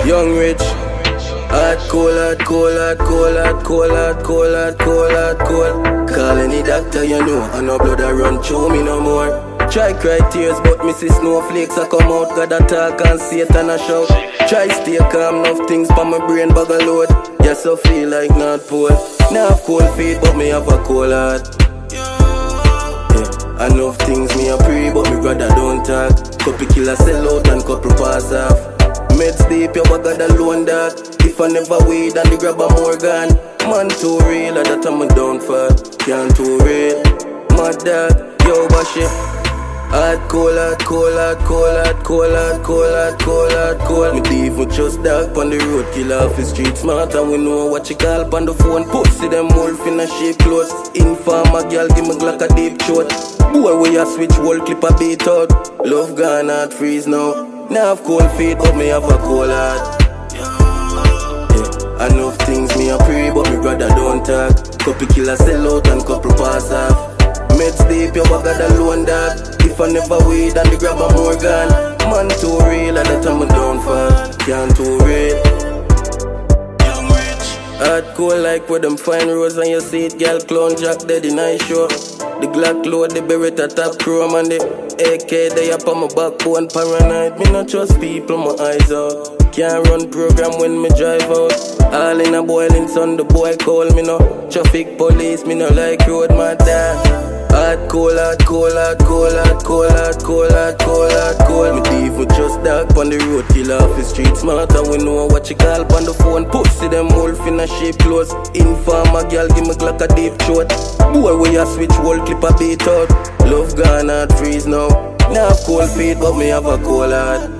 Young rich. Hard cold, hard cold, hard cold, hard cold, hard cold, hard cold, hard cold. Call any doctor you know, and no blood a run through me no more. Try cry tears, but me see snowflakes a come out. God a talk and Satan a shout. Try stay calm, enough things pa my brain bag a load. Yes, I feel like not poor. Now have cold feet, but me have a cold heart. Yeah, enough things me a pray, but me brother don't talk. Couple killer sell out and couple pass off. Meds deep, your bag a alone dog. If I never weed and they grab a more gun. Man too real, at that time I don't fall. Can't too real, mad dog, yo bash it. Hard cold, hard cold, hard cold, hard cold, hard cold, hard cold, hard cold. Me leave with just dark on the road, kill off the street smart. And we know what you call on the phone. Pussy them wolf in a shape clothes. Informer girl give me Glock a deep throat. Boy we a switch whole clip a beat out. Love gone hard freeze now. Now have cold feet but me have a cold heart. Yeah, enough things me a pray but me brother don't talk. Couple killer sell out and couple pass off. Meds deep, your bag a alone dog. If I never weed and they grab a more gun. Man too real, at that time I don't fall. Can't too real. Young rich. Hard cold like where them fine rose and you see it, girl clown jack dead in I show. The Glock load, the Beretta top chrome and the AK they up on my backbone paranoid. Me not trust people, my eyes out. Can't run program when me drive out. All in a boiling sun, the boy call me no. Traffic police, me no like road my dad. Hard cold, hard cold, hard cold, hard cold, hard cold, hard cold, hard cold. Me leave with just dark on the road, kill off the street smart. And we know what you call on the phone. Pussy them wolf in a shape clothes. Informer girl give me Glock a deep throat. Boy we a switch whole clip a beat out. Love gone hard freeze now. Now have cold feet but me have a cold heart.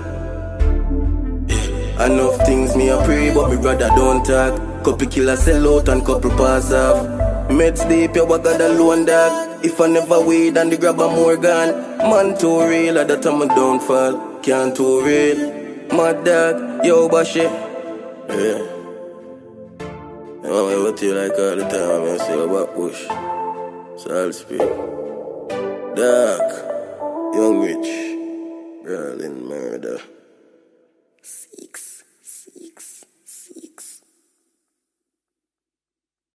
Enough things me a pray but me brother don't talk. Couple killer sell out and couple pass off. Meds deep, your bag a alone dog. If I never weed and they grab a more gun. Man too real, at that time I don't fall. Can't too real, mad dog, yo bash it. Yeah. What you like all the time, I say about push. Salt speed. Dark, young rich, girl in murder. 6